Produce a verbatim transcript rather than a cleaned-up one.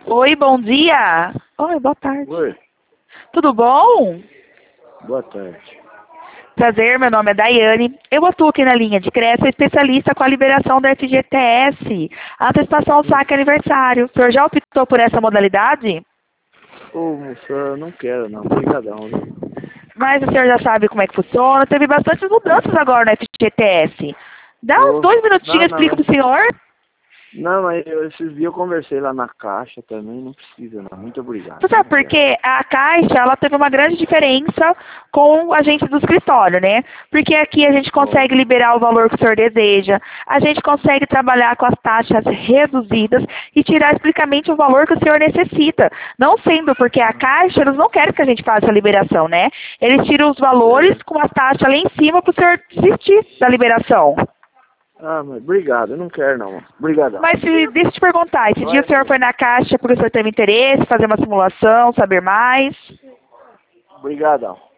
Oi, bom dia. Oi, boa tarde. Oi, Tudo bom? boa tarde. Prazer, meu nome é Daiane. Eu atuo aqui na linha de creche, sou especialista com a liberação da F G T S, a antecipação ao saque aniversário. O senhor já optou por essa modalidade? Ô, moça, eu não quero não, obrigadão, viu? Mas o senhor já sabe como é que funciona. Teve bastantes mudanças agora na F G T S. Dá uns Ô, dois não, minutinhos, eu não, explico mas, pro senhor. não, mas eu, esses dias eu conversei lá na caixa também, não precisa não, muito obrigado. Você sabe Não por quero. quê? A Caixa, ela teve uma grande diferença com a gente do escritório, né? Porque aqui a gente Ó, consegue liberar o valor que o senhor deseja, a gente consegue trabalhar com as taxas reduzidas e tirar explicamente o valor que o senhor necessita. Não sendo porque a Caixa, eles não querem que a gente faça a liberação, né? Eles tiram os valores é. com as taxas lá em cima para o senhor desistir da liberação. Ah, mas obrigado, eu não quero não, obrigadão. Mas se, deixa eu te perguntar, esse dia Vai, o senhor foi na Caixa porque o senhor teve interesse, fazer uma simulação, saber mais? obrigadão.